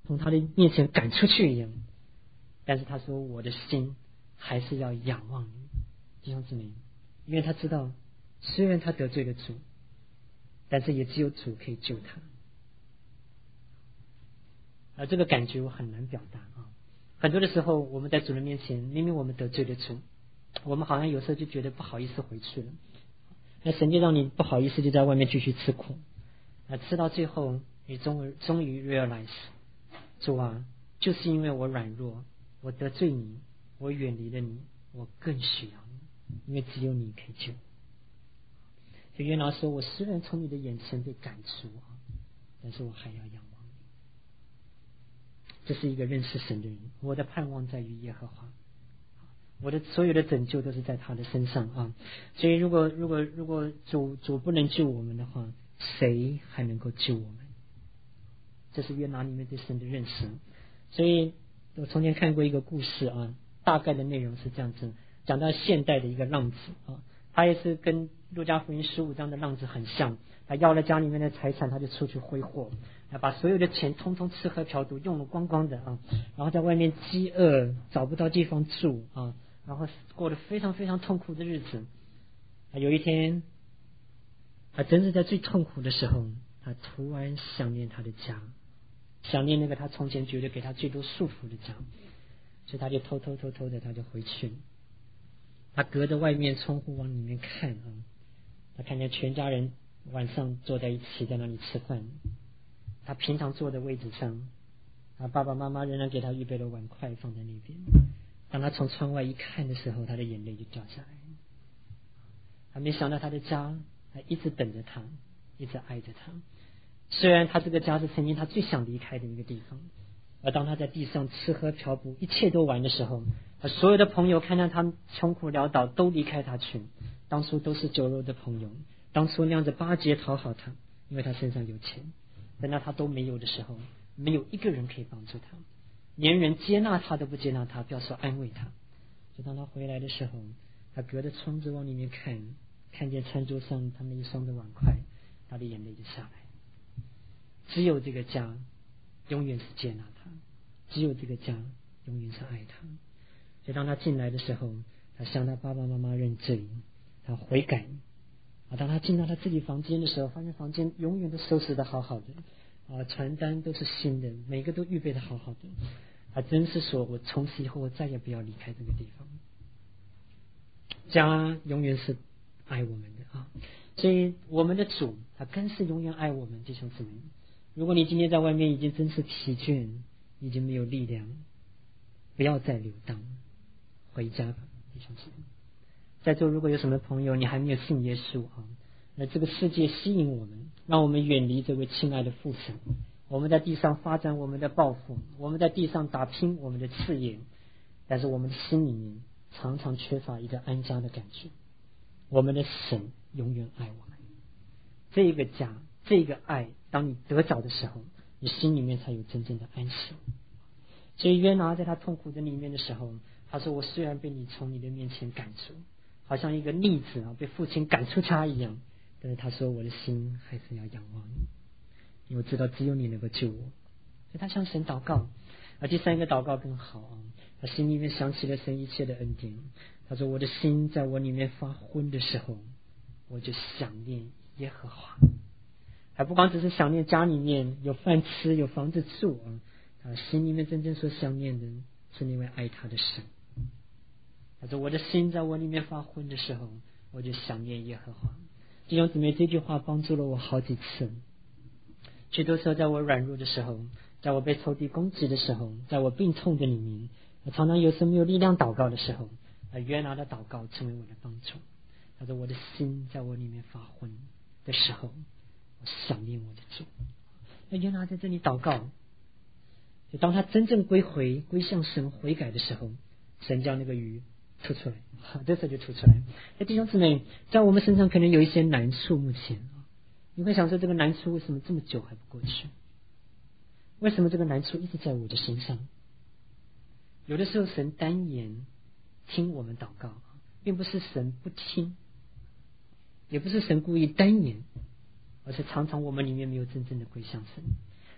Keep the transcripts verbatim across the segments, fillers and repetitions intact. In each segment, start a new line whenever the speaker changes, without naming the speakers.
从他的面前赶出去一样。但是他说我的心还是要仰望你，弟兄姊妹，因为他知道虽然他得罪了主，但是也只有主可以救他。而这个感觉我很难表达啊。很多的时候我们在主人面前，明明我们得罪了主，我们好像有时候就觉得不好意思回去了，那神就让你不好意思就在外面继续吃苦，那吃到最后你终于终于 realize， 主啊，就是因为我软弱，我得罪你，我远离了你，我更需要你，因为只有你可以救。就约拿说，我虽然从你的眼前被赶出啊，但是我还要仰望你。这是一个认识神的人，我的盼望在于耶和华，我的所有的拯救都是在他的身上啊。所以如果如果如果主主不能救我们的话，谁还能够救我们？这是约拿里面对神的认识。所以我从前看过一个故事啊，大概的内容是这样子，讲到现代的一个浪子啊，他也是跟路加福音十五章的浪子很像，他要了家里面的财产，他就出去挥霍，把所有的钱通通吃喝嫖赌用了光光的啊，然后在外面饥饿，找不到地方住啊，然后过得非常非常痛苦的日子。有一天，他真是在最痛苦的时候，他突然想念他的家，想念那个他从前觉得给他最多束缚的家，所以他就偷偷偷偷的他就回去了。他隔着外面窗户往里面看啊，他看见全家人晚上坐在一起在那里吃饭，他平常坐的位置上，他爸爸妈妈仍然给他预备了碗筷放在那边。当他从窗外一看的时候，他的眼泪就掉下来。他没想到他的家还一直等着他，一直爱着他。虽然他这个家是曾经他最想离开的一个地方，而当他在地上吃喝嫖赌一切都完的时候，他所有的朋友看到他穷苦潦倒都离开他去，当初都是酒肉的朋友，当初那样子巴结讨好他，因为他身上有钱，等到他都没有的时候，没有一个人可以帮助他，连人接纳他都不接纳他，不要说安慰他。就当他回来的时候，他隔着窗子往里面看，看见餐桌上他那一双的碗筷，他的眼泪就下来。只有这个家永远是接纳他，只有这个家永远是爱他。所以当他进来的时候，他向他爸爸妈妈认罪，他悔改啊。当他进到他自己房间的时候，发现房间永远都收拾得好好的啊，传单都是新的，每个都预备得好好的。他真是说，我从此以后我再也不要离开这个地方。家永远是爱我们的啊，所以我们的主他更是永远爱我们弟兄姊妹。如果你今天在外面已经真是疲倦，已经没有力量，不要再流荡，回家吧弟兄姊妹。在座如果有什么朋友你还没有信耶稣啊，那这个世界吸引我们，让我们远离这位亲爱的父神，我们在地上发展我们的抱负，我们在地上打拼我们的事业，但是我们的心里面常常缺乏一个安家的感觉。我们的神永远爱我们，这个家这个爱当你得着的时候，你心里面才有真正的安息。所以约拿在他痛苦的里面的时候，他说我虽然被你从你的面前赶出，好像一个逆子啊被父亲赶出家一样，但是他说我的心还是要仰望你，因为我知道只有你能够救我。所以他向神祷告。而第三个祷告更好啊，他心里面想起了神一切的恩典。他说我的心在我里面发昏的时候，我就想念耶和华。还不光只是想念家里面有饭吃有房子住啊，他心里面真正所想念的是那位爱他的神。他说我的心在我里面发昏的时候，我就想念耶和华。弟兄姊妹，这句话帮助了我好几次。许多时候在我软弱的时候，在我被仇敌攻击的时候，在我病痛的里面，我常常有时没有力量祷告的时候，约拿的祷告成为我的帮助。他说我的心在我里面发昏的时候，我想念我的主。那约拿在这里祷告，就当他真正归回归向神悔改的时候，神将那个鱼吐出来，这时候就吐出来。那弟兄姊妹，在我们身上可能有一些难处，目前你会想说这个难处为什么这么久还不过去？为什么这个难处一直在我的身上？有的时候神单言听我们祷告，并不是神不听，也不是神故意单言，而是常常我们里面没有真正的归向神。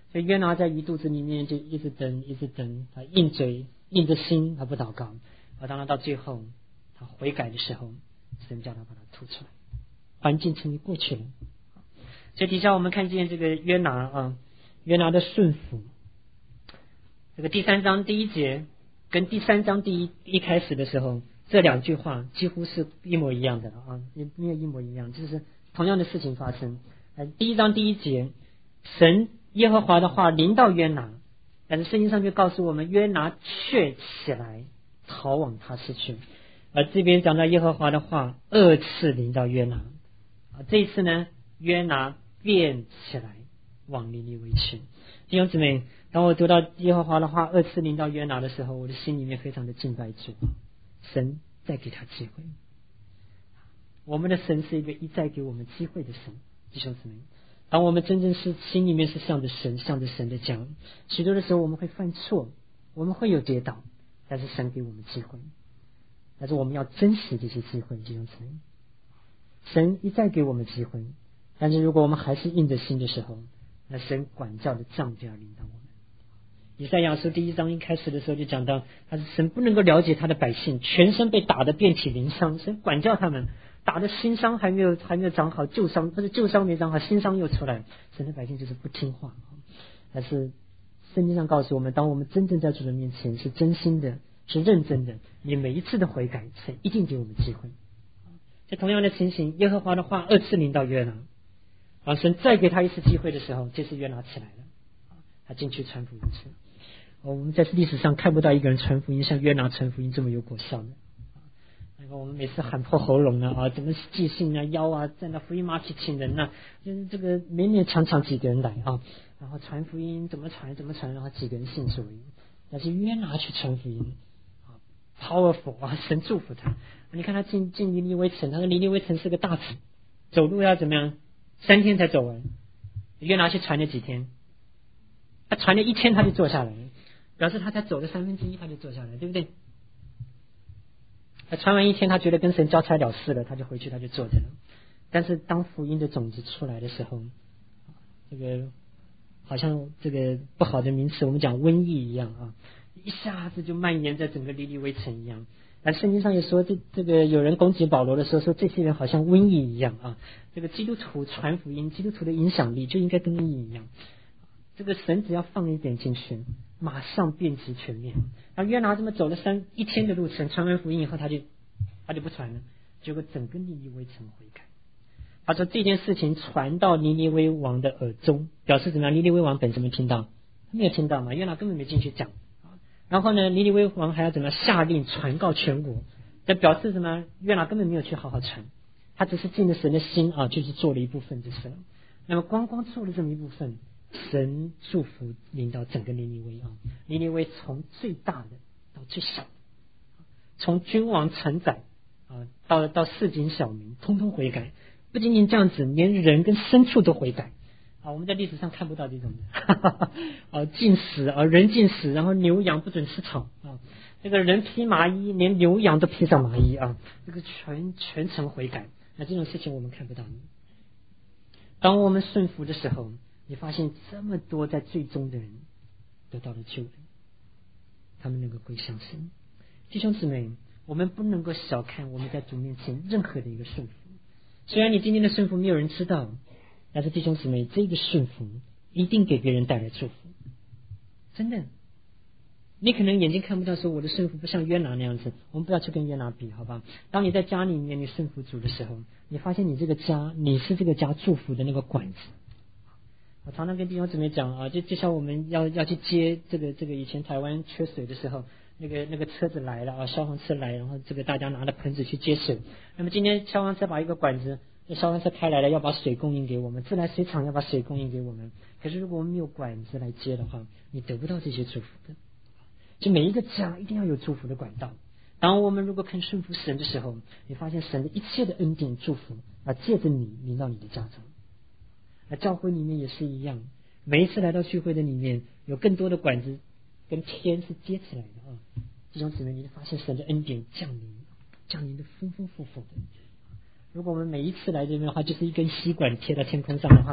所以约拿在鱼肚子里面就一直等，一直等，他硬嘴硬着心，他不祷告。而当他到最后他悔改的时候，神叫他把他吐出来，环境成为过去了。所以底下我们看见这个约拿啊，约拿的顺服。这个第三章第一节跟第三章第一一开始的时候，这两句话几乎是一模一样的啊，没有一模一样，就是同样的事情发生。第一章第一节，神耶和华的话临到约拿，但是圣经上就告诉我们，约拿却起来逃往他失去。而这边讲到耶和华的话二次临到约拿啊，这一次呢，约拿便起来往尼尼微去。弟兄姊妹，当我读到耶和华的话二次临到约拿的时候，我的心里面非常的敬拜主，神再给他机会。我们的神是一个一再给我们机会的神。弟兄姊妹，当我们真正是心里面是向着神，向着神的讲，许多的时候我们会犯错，我们会有跌倒，但是神给我们机会，但是我们要珍惜这些机会。弟兄姊妹，神一再给我们机会，但是如果我们还是硬着心的时候，那神管教的杖就要临到我们。以赛亚书第一章一开始的时候就讲到，他是神不能够了解他的百姓，全身被打得遍体鳞伤，神管教他们，打的新伤还没有还没有长好，旧伤或者旧伤没长好，新伤又出来，神的百姓就是不听话。但是圣经上告诉我们，当我们真正在主的面前是真心的，是认真的，你每一次的悔改，神一定给我们机会。在同样的情形，耶和华的话二次临到约拿，啊，神再给他一次机会的时候，这次约拿起来了，他进去传福音去了。我们在历史上看不到一个人传福音像约拿传福音这么有果效的。那个我们每次喊破喉咙呢啊，怎么寄信啊、邀啊，在那福音马去请人呢、啊，就是这个勉勉强强几个人来啊，然后传福音怎么传怎么传，然后几个人信主。但是约拿去传福音啊 ，powerful 啊，神祝福他。你看他进进尼尼微城，他说尼尼微城是个大城，走路要怎么样？三天才走完。约拿去传了几天？他传了一天他就坐下来了，表示他才走了三分之一他就坐下来，对不对？他传完一天，他觉得跟神交差了事了，他就回去，他就坐着了。但是当福音的种子出来的时候，这个好像这个不好的名词，我们讲瘟疫一样啊，一下子就蔓延在整个尼尼微城一样。但圣经上也说，这这个有人攻击保罗的时候，说这些人好像瘟疫一样啊。这个基督徒传福音，基督徒的影响力就应该跟瘟疫一样。这个神只要放一点进去，马上遍及全面。然后约拿这么走了三一天的路程，传完福音以后，他就他就不传了，结果整个尼尼微城悔改。他说这件事情传到尼尼微王的耳中，表示怎么样？尼尼微王本身没听到，没有听到嘛，约拿根本没进去讲。然后呢，尼尼微王还要怎么下令传告全国？这表示什么？约拿根本没有去好好传，他只是尽了神的心啊，就是做了一部分就是了。那么光光做了这么一部分，神祝福临到整个尼尼微啊，尼尼微从最大的到最小的，从君王臣宰啊，到到市井小民，通通悔改。不仅仅这样子，连人跟牲畜都悔改啊！我们在历史上看不到这种的，啊，禁食啊，人禁食，然后牛羊不准吃草啊，这个人披麻衣，连牛羊都披上麻衣啊，这个全全程悔改。那这种事情我们看不到。当我们顺服的时候，你发现这么多在最终的人得到了救恩，他们能够归向神。弟兄姊妹，我们不能够小看我们在主面前任何的一个顺服。虽然你今天的顺服没有人知道，但是弟兄姊妹，这个顺服一定给别人带来祝福。真的，你可能眼睛看不到，说我的顺服不像约拿那样子，我们不要去跟约拿比，好吧？当你在家里面你顺服主的时候，你发现你这个家，你是这个家祝福的那个管子。我常常跟弟兄姊妹讲啊，就就像我们要要去接这个这个以前台湾缺水的时候，那个那个车子来了啊，消防车来，然后这个大家拿着盆子去接水。那么今天消防车把一个管子，消防车开来了，要把水供应给我们，自来水厂要把水供应给我们。可是如果我们没有管子来接的话，你得不到这些祝福的。就每一个家一定要有祝福的管道。当我们如果肯顺服神的时候，你发现神的一切的恩典祝福啊，借着你临到你的家中。那教会里面也是一样，每一次来到聚会的里面，有更多的管子跟天是接起来的啊。弟兄姊妹，你发现神的恩典降临，降临的丰丰富富的。如果我们每一次来这边的话，就是一根吸管贴到天空上的话，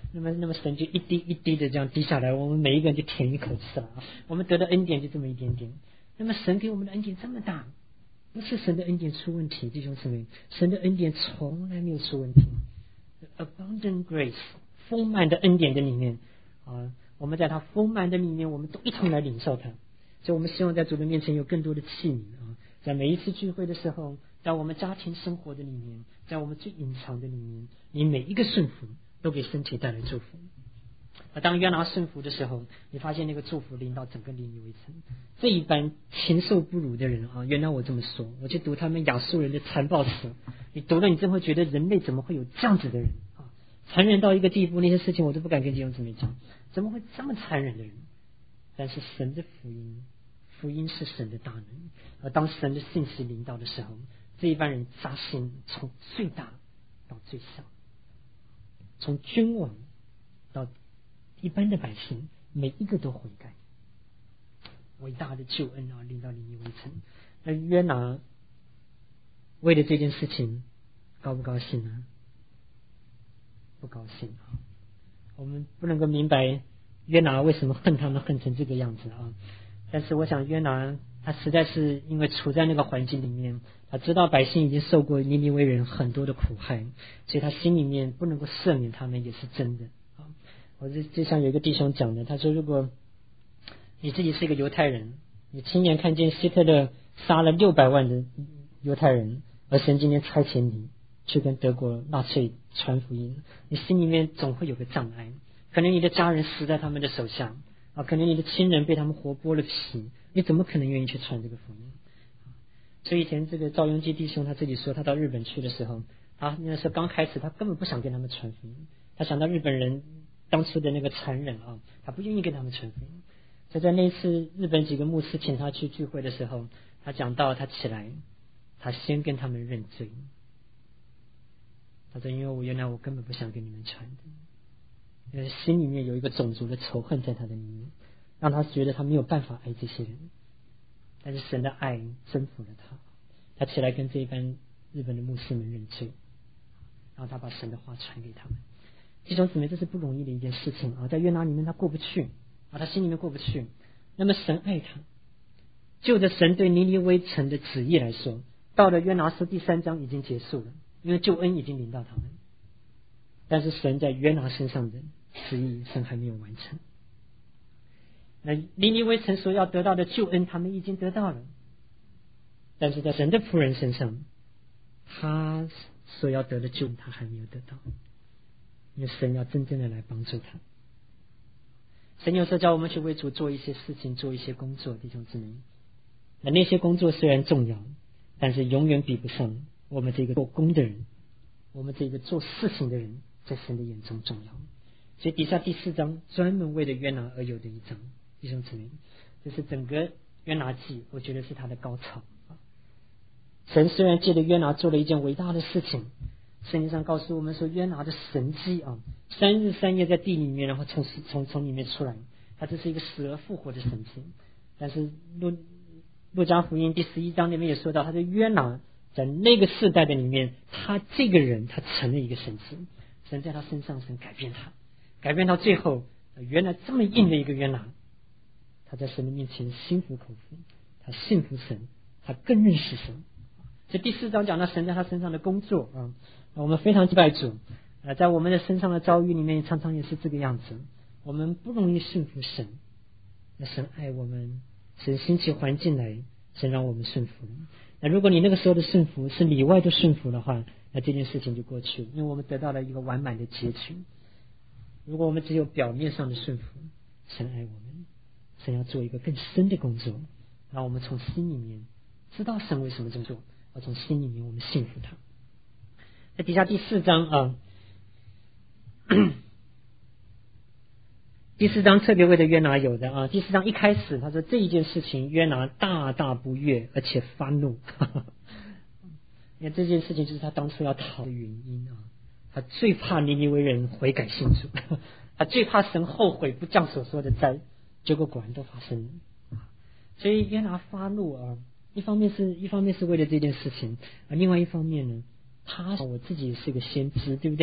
那么那么神就一滴一滴的这样滴下来，我们每一个人就舔一口吃了啊。我们得的恩典就这么一点点。那么神给我们的恩典这么大，不是神的恩典出问题，弟兄姊妹，神的恩典从来没有出问题。Abundant grace， 丰满的恩典的里面啊，我们在他丰满的里面，我们都一同来领受他。所以我们希望在主的面前有更多的器皿啊，在每一次聚会的时候，在我们家庭生活的里面，在我们最隐藏的里面，你每一个顺服都给身体带来祝福。而当约拿顺服的时候，你发现那个祝福临到整个尼尼微城。这一般禽兽不如的人啊，原来我这么说，我去读他们亚述人的残暴史，你读了你真会觉得人类怎么会有这样子的人啊，残忍到一个地步，那些事情我都不敢跟弟兄姊妹讲，怎么会这么残忍的人？但是神的福音，福音是神的大能，而当神的信息临到的时候，这一般人扎心，从最大到最小，从君王到一般的百姓，每一个都悔改。伟大的救恩啊，临到尼尼微城。那约拿为了这件事情高不高兴呢？不高兴啊！我们不能够明白约拿为什么恨他们恨成这个样子啊！但是我想约拿他实在是因为处在那个环境里面，他知道百姓已经受过尼尼微人很多的苦害，所以他心里面不能够赦免他们也是真的啊！我就就像有一个弟兄讲的，他说如果你自己是一个犹太人，你亲眼看见希特勒杀了六百万的犹太人，而神今天差遣你去跟德国纳粹传福音，你心里面总会有个障碍，可能你的家人死在他们的手下啊，可能你的亲人被他们活剥了皮，你怎么可能愿意去传这个福音？所以以前这个赵雍基弟兄他自己说，他到日本去的时候啊，那时候刚开始他根本不想跟他们传福音，他想到日本人当初的那个残忍啊，他不愿意跟他们传福音。就在那一次日本几个牧师请他去聚会的时候，他讲到他起来，他先跟他们认罪。他说因为我原来我根本不想跟你们传的，因为心里面有一个种族的仇恨在他的里面，让他觉得他没有办法爱这些人，但是神的爱征服了他，他起来跟这一班日本的牧师们认罪，然后他把神的话传给他们。弟兄姊妹，这是不容易的一件事情啊，在约拿里面他过不去啊，他心里面过不去。那么神爱他，就着神对尼尼微城的旨意来说，到了约拿书第三章已经结束了，因为救恩已经临到他们，但是神在约拿身上的旨意神还没有完成。那尼尼微城所要得到的救恩他们已经得到了，但是在神的仆人身上，他所要得的救恩他还没有得到，因为神要真正的来帮助他。神有时候叫我们去为主做一些事情，做一些工作，弟兄姊妹，那那些工作虽然重要，但是永远比不上我们这个做工的人，我们这个做事情的人在神的眼中重要。所以底下第四章专门为了约拿而有的一章，弟兄姊妹，这是整个约拿记，我觉得是他的高潮。神虽然借着约拿做了一件伟大的事情，圣经上告诉我们说约拿的神迹啊，三日三夜在地里面，然后从从从里面出来，他这是一个死而复活的神迹。但是路路加福音第十一章里面也说到，他的约拿在那个世代的里面，他这个人他成了一个神迹，神在他身上神改变他，改变到最后，原来这么硬的一个约拿，他在神的面前心服口服，他信服神，他更认识神。这第四章讲到神在他身上的工作啊，我们非常敬拜主啊，在我们的身上的遭遇里面，常常也是这个样子。我们不容易顺服神，那神爱我们，神兴起环境来，神让我们顺服。那如果你那个时候的顺服是里外的顺服的话，那这件事情就过去了，因为我们得到了一个完满的结局。如果我们只有表面上的顺服，神爱我们，神要做一个更深的工作，让我们从心里面知道神为什么这么做，而从心里面我们信服他。在底下第四章啊，第四章特别为了约拿有的啊。第四章一开始他说这一件事情约拿大大不悦，而且发怒。你看这件事情就是他当初要逃的原因啊。他最怕尼尼微人悔改信主，他最怕神后悔不降所说的灾，结果果然都发生了。所以约拿发怒啊，一方面是一方面是为了这件事情啊，另外一方面呢，他我自己是个先知，对不对？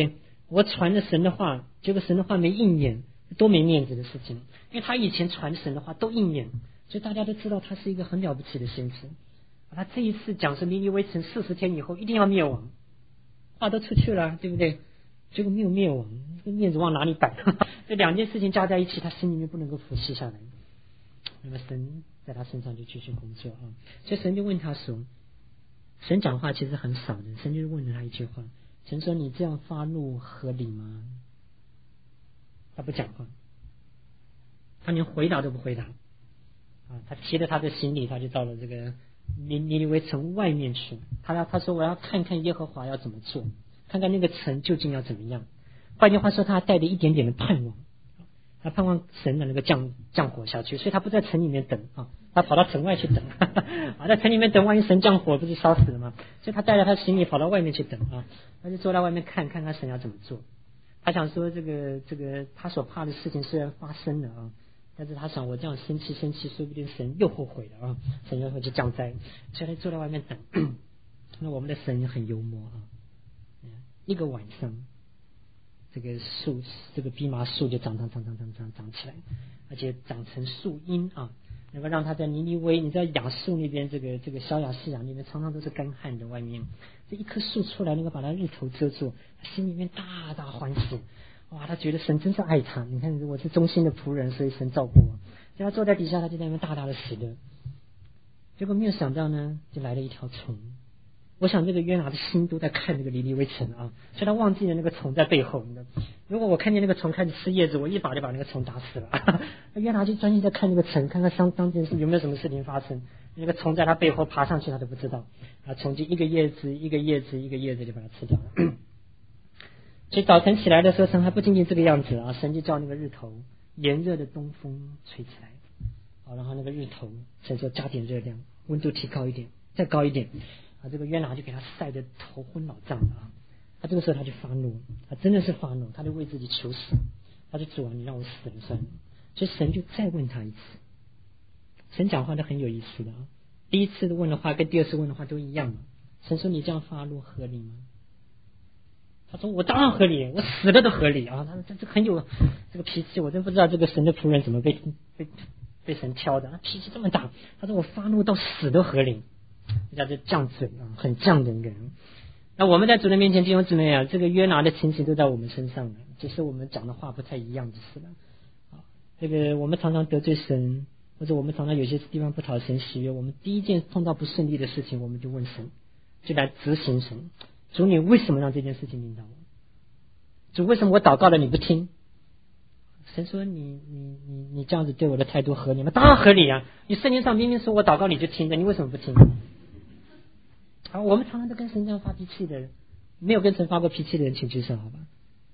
我传了神的话，结果神的话没应验，多没面子的事情。因为他以前传神的话都应验，所以大家都知道他是一个很了不起的先知。他这一次讲说尼尼微城四十天以后一定要灭亡，话都出去了，对不对？结果没有灭亡，这个面子往哪里摆？这两件事情加在一起，他心里面不能够服气下来。那么神在他身上就继续工作啊，所以神就问他说，神讲话其实很少的，神就问了他一句话，神说你这样发怒合理吗？他不讲话，他连回答都不回答啊！他提着他的行李，他就到了这个尼尼尼微城外面去。他要他说我要看看耶和华要怎么做，看看那个城究竟要怎么样。换句话说，他带着一点点的盼望，他盼望神的那个降降火下去，所以他不在城里面等啊，他跑到城外去等啊，在城里面等，万一神降火不是烧死了吗？所以他带着他的行李跑到外面去等啊，他就坐在外面看看看神要怎么做。他想说这个这个他所怕的事情虽然发生了啊，但是他想我这样生气生气，说不定神又后悔了啊，神又会去降灾，所以他坐在外面等。那我们的神也很幽默啊，一个晚上，这个树这个蓖麻树就长长长长长长长起来，而且长成树荫啊，能够让他在尼尼微，你在亚述那边这个这个小亚细亚那边常常都是干旱的，外面这一棵树出来能够把他日头遮住，他心里面大大欢喜。哇，他觉得神真是爱他，你看我是忠心的仆人，所以神照顾我。所以他坐在底下，他就在那边大大的喜乐。结果没有想到呢，就来了一条虫。我想这个约拿的心都在看这个尼尼微城啊，所以他忘记了那个虫在背后。如果我看见那个虫开始吃叶子，我一把就把那个虫打死了。约拿就专心在看那个城，看看当当件事有没有什么事情发生。那个虫在他背后爬上去，他都不知道啊，虫就一个叶子一个叶子一个叶子就把它吃掉了。所以早晨起来的时候，神还不仅仅这个样子啊，神就叫那个日头炎热的东风吹起来，好，然后那个日头神说加点热量，温度提高一点，再高一点啊，这个约拿就给他晒得头昏脑胀啊。他这个时候他就发怒，他真的是发怒，他就为自己求死，他就主啊，你让我死了算了。所以神就再问他一次，神讲话都很有意思的啊，第一次问的话跟第二次问的话都一样嘛。神说你这样发怒合理吗？他说我当然合理，我死了都合理啊！他这这很有这个脾气，我真不知道这个神的仆人怎么被被被神挑的，脾气这么大。他说我发怒到死都合理，这叫做犟嘴啊，很犟的一个人。那我们在主人面前弟兄姊妹啊，这个约拿的情形都在我们身上了，只是我们讲的话不太一样就是了。啊，这个我们常常得罪神，或者我们常常有些地方不讨神喜悦，我们第一件碰到不顺利的事情，我们就问神，就来执行神。主，你为什么让这件事情领导我？主，为什么我祷告了你不听？神说你你你你这样子对我的态度合理吗？当然合理啊！你圣经上明明说我祷告你就听的，你为什么不听？好，我们常常都跟神这样发脾气的人，没有跟神发过脾气的人请举手好吧？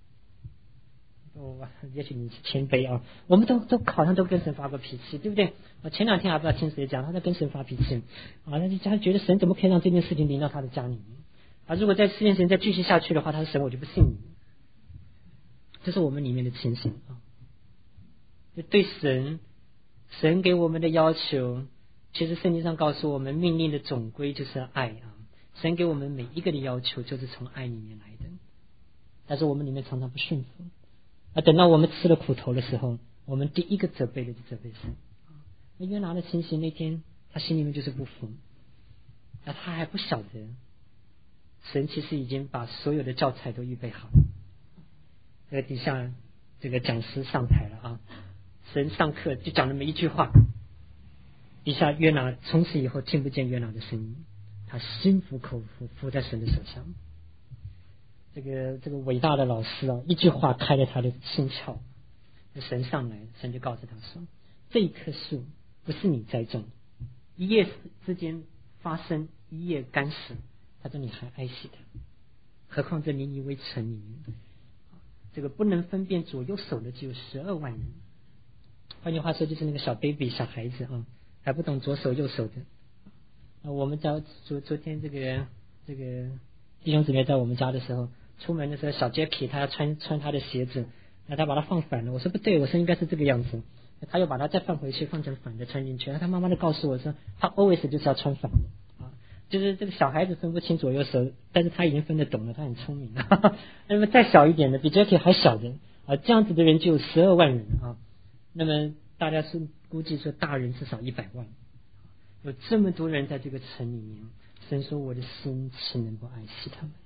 哦，也许你是谦卑啊，我们都都好像都跟神发过脾气，对不对？我前两天还不知道听谁讲，他在跟神发脾气啊，他就他觉得神怎么可以让这件事情临到他的家里面？啊，如果在世界上再继续下去的话，他是神，我就不信你。这是我们里面的情形啊。就对神，神给我们的要求，其实圣经上告诉我们，命令的总归就是爱啊。神给我们每一个的要求，就是从爱里面来的。但是我们里面常常不顺服啊，等到我们吃了苦头的时候，我们第一个责备的就责备神。那约拿的情形那天，他心里面就是不服，那他还不晓得。神其实已经把所有的教材都预备好了。这个底下这个讲师上台了啊，神上课就讲了每一句话，底下约拿从此以后听不见约拿的声音，他心服口服，服在神的手上。这个这个伟大的老师啊，一句话开了他的心窍。神上来，神就告诉他说：“这一棵树不是你栽种，一夜之间发生，一夜干死。”他说你还爱惜他，何况这尼尼微城里面，这个不能分辨左右手的只有十二万人。换句话说，就是那个小 baby 小孩子啊，还不懂左手右手的。啊，我们在昨昨天这个这个弟兄姊妹在我们家的时候，出门的时候，小 Jackie 他要穿穿他的鞋子，那他把它放反了。我说不对，我说应该是这个样子。他又把它再放回去，放成反的穿进去。然后他妈妈就告诉我说，他 always 就是要穿反的。 就是这个小孩子分不清左右手，但是他已经分得懂了，他很聪明了。那么再小一点的，比 Jackie 还小的啊，这样子的人就有十二万人啊。那么大家是估计说大人至少一百万，有这么多人在这个城里面，神说我的心岂能够爱惜他们？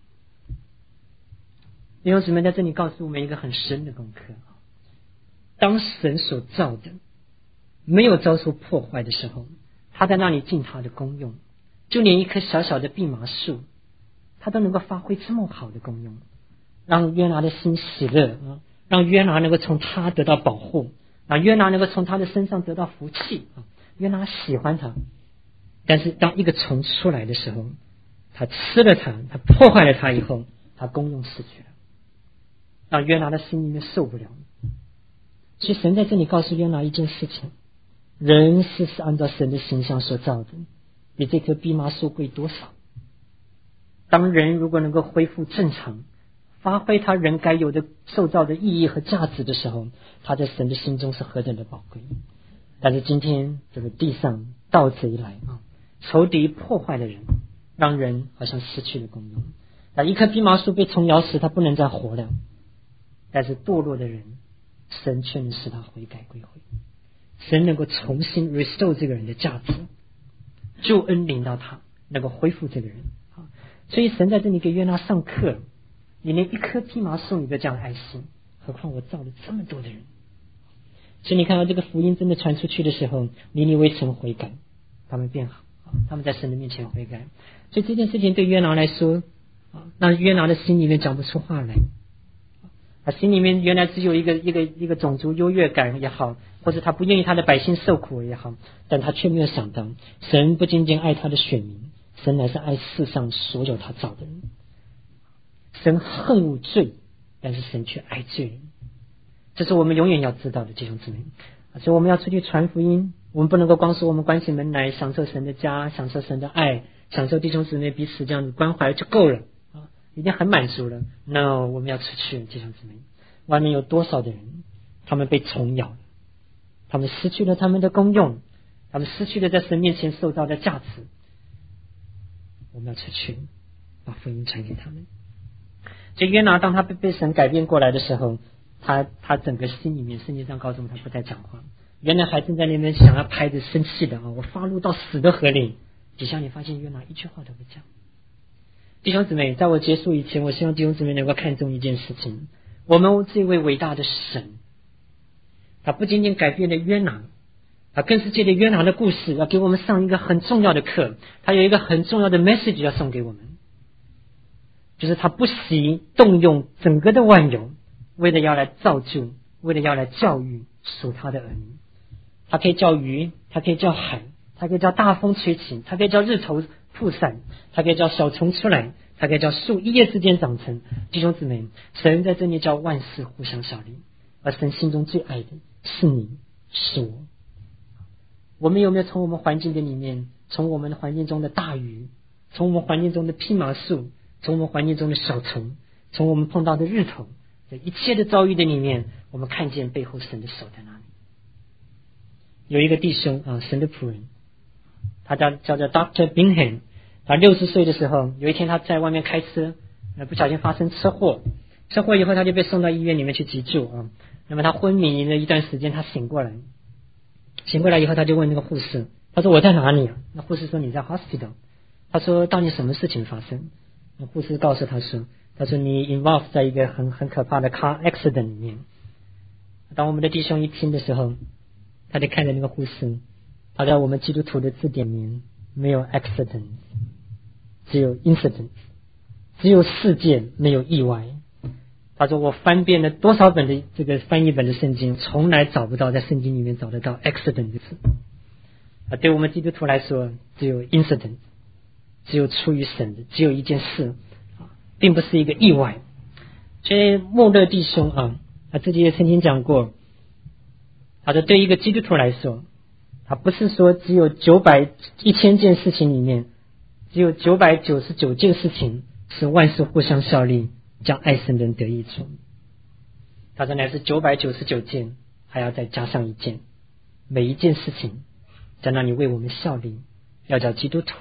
弟兄姊妹，在这里告诉我们一个很深的功课啊，当神所造的没有遭受破坏的时候，他在那里尽他的功用，就连一棵小小的蓖麻树，他都能够发挥这么好的功用，让约拿的心喜乐啊，让约拿能够从他得到保护啊，约拿能够从他的身上得到福气啊，约拿喜欢他。但是当一个虫出来的时候，他吃了它，他破坏了它以后，他功用失去了，让约拿的心里面受不了。所以神在这里告诉约拿一件事情，人是是按照神的形象所造的，比这棵蓖麻树贵多少。当人如果能够恢复正常，发挥他人该有的受造的意义和价值的时候，他在神的心中是何等的宝贵。但是今天这个地上盗贼来啊，仇敌破坏的人，让人好像失去了功用。那一棵蓖麻树被虫咬死，他不能再活了，但是堕落的人，神却能使他悔改归回，神能够重新 restore 这个人的价值，救恩领到他，能够恢复这个人。所以神在这里给约拿上课，你连一棵蓖麻树你都这样爱惜，何况我造了这么多的人。所以你看到这个福音真的传出去的时候，尼尼微城悔改，他们变好，他们在神的面前悔改。所以这件事情对约拿来说，那约拿的心里面讲不出话来，他心里面原来只有一个一个一个种族优越感也好，或者他不愿意他的百姓受苦也好，但他却没有想到，神不仅仅爱他的选民，神乃是爱世上所有他造的人。神恨恶罪，但是神却爱罪人，这是我们永远要知道的弟兄姊妹。所以我们要出去传福音，我们不能够光说我们关起门来享受神的家，享受神的爱，享受弟兄姊妹彼此这样的关怀就够了啊，已经很满足了。No， 我们要出去，弟兄姊妹，外面有多少的人，他们被虫咬了，他们失去了他们的功用，他们失去了在神面前受到的价值。我们要出去，把福音传给他们。所以约拿当他被被神改变过来的时候，他他整个心里面，圣经上告诉我们他不再讲话，原来还正在那边想要拍着生气的啊，我发怒到死的河里。底下你发现约拿一句话都不讲。弟兄姊妹，在我结束以前，我希望弟兄姊妹能够看重一件事情，我们这位伟大的神，他不仅仅改变了约拿，他更是借着约拿的故事要给我们上一个很重要的课，他有一个很重要的 message 要送给我们，就是他不惜动用整个的万有，为了要来造就，为了要来教育属他的儿女。他可以叫鱼，他可以叫海，他可以叫大风吹起，他可以叫日头曝晒，他可以叫小虫出来，他可以叫树一夜之间长成。弟兄姊妹，神在这里叫万事互相效力，而神心中最爱的是你是我。我们有没有从我们环境的里面，从我们的环境中的大鱼，从我们环境中的蓖麻树，从我们环境中的小虫，从我们碰到的日头，在一切的遭遇的里面，我们看见背后神的手在哪里。有一个弟兄啊，神的仆人，他叫叫做 Doctor Bingham， 他六十岁的时候，有一天他在外面开车，不小心发生车祸，车祸以后他就被送到医院里面去急救啊。那么他昏迷了一段时间，他醒过来，醒过来以后他就问那个护士，他说我在哪里啊？那护士说你在 hospital。他说到底什么事情发生？那护士告诉他说，他说你 involved 在一个很很可怕的 car accident 里面。当我们的弟兄一听的时候，他就看着那个护士，他在我们基督徒的字典里面没有 accident， 只有 incident， 只有事件没有意外。他说我翻遍了多少本的这个翻译本的圣经，从来找不到在圣经里面找得到 accident 的字啊。对我们基督徒来说，只有 incident， 只有出于神的，只有一件事啊，并不是一个意外。所以莫勒弟兄啊，他自己也曾经讲过，他说对一个基督徒来说，他不是说只有九百一千件事情里面，只有九百九十九件事情是万事互相效力，将爱神人得益处。他说乃是九百九十九件，还要再加上一件，每一件事情在那里为我们效力，要叫基督徒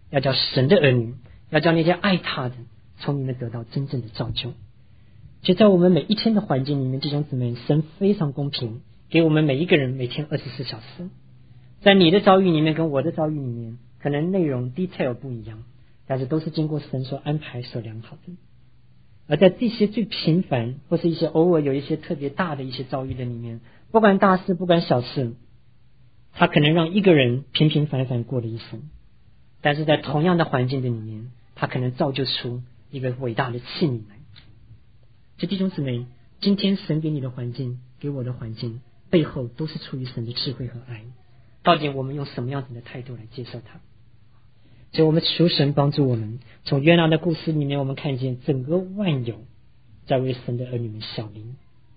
要叫神的儿女，要叫那些爱他的从里面得到真正的造就。就在我们每一天的环境里面，弟兄姊妹，神非常公平，给我们每一个人每天二十四小时。在你的遭遇里面跟我的遭遇里面，可能内容 detail 不一样，但是都是经过神所安排所良好的。而在这些最平凡或是一些偶尔有一些特别大的一些遭遇的里面，不管大事不管小事，它可能让一个人平平凡凡过了一生，但是在同样的环境的里面，它可能造就出一个伟大的器皿来。这弟兄姊妹，今天神给你的环境给我的环境背后都是出于神的智慧和爱，到底我们用什么样子的态度来接受它？所以我们求神帮助我们，从约拿的故事里面我们看见整个万有在为神的儿女们效力。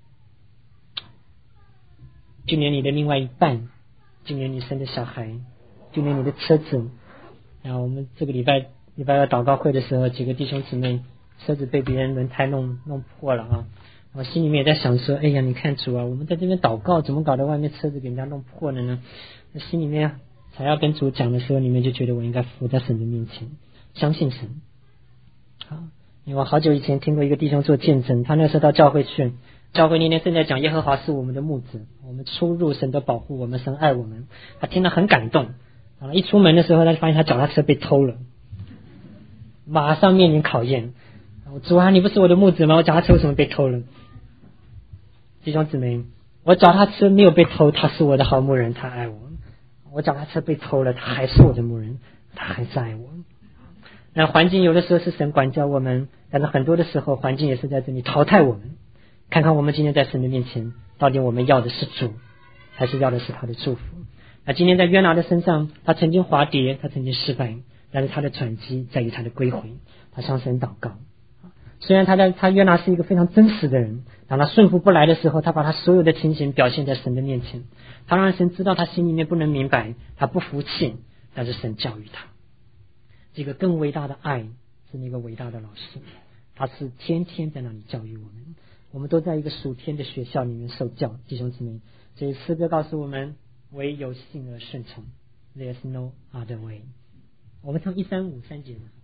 就连你的另外一半，就连你生的小孩，就连你的车子。然后我们这个礼拜礼拜二祷告会的时候，几个弟兄姊妹车子被别人轮胎弄弄破了啊！我心里面也在想说，哎呀，你看主啊，我们在这边祷告，怎么搞得外面车子给人家弄破了呢？心里面才要跟主讲的时候，里面就觉得我应该服在神的面前，相信神。好，因为我好久以前听过一个弟兄做见证，他那时候到教会去，教会那天正在讲耶和华是我们的牧者，我们出入神都保护我们，神爱我们，他听得很感动。啊，一出门的时候，他就发现他脚踏车被偷了，马上面临考验。主啊，你不是我的牧者吗？我脚踏车为什么被偷了？弟兄姊妹，我脚踏车没有被偷，他是我的好牧人，他爱我。我脚踏车被偷了，他还是我的牧人，他还是爱我。那环境有的时候是神管教我们，但是很多的时候环境也是在这里淘汰我们。看看我们今天在神的面前，到底我们要的是主，还是要的是他的祝福？那今天在约拿的身上，他曾经滑跌，他曾经失败，但是他的转机在于他的归回，他向神祷告。虽然他在他约拿是一个非常真实的人，当他顺服不来的时候，他把他所有的情形表现在神的面前，他让神知道他心里面不能明白，他不服气，但是神教育他。这个更伟大的爱是那个伟大的老师，他是天天在那里教育我们，我们都在一个属天的学校里面受教，弟兄姊妹。所以诗歌告诉我们，唯有信而顺从 ，There's no other way。我们唱一三五三节。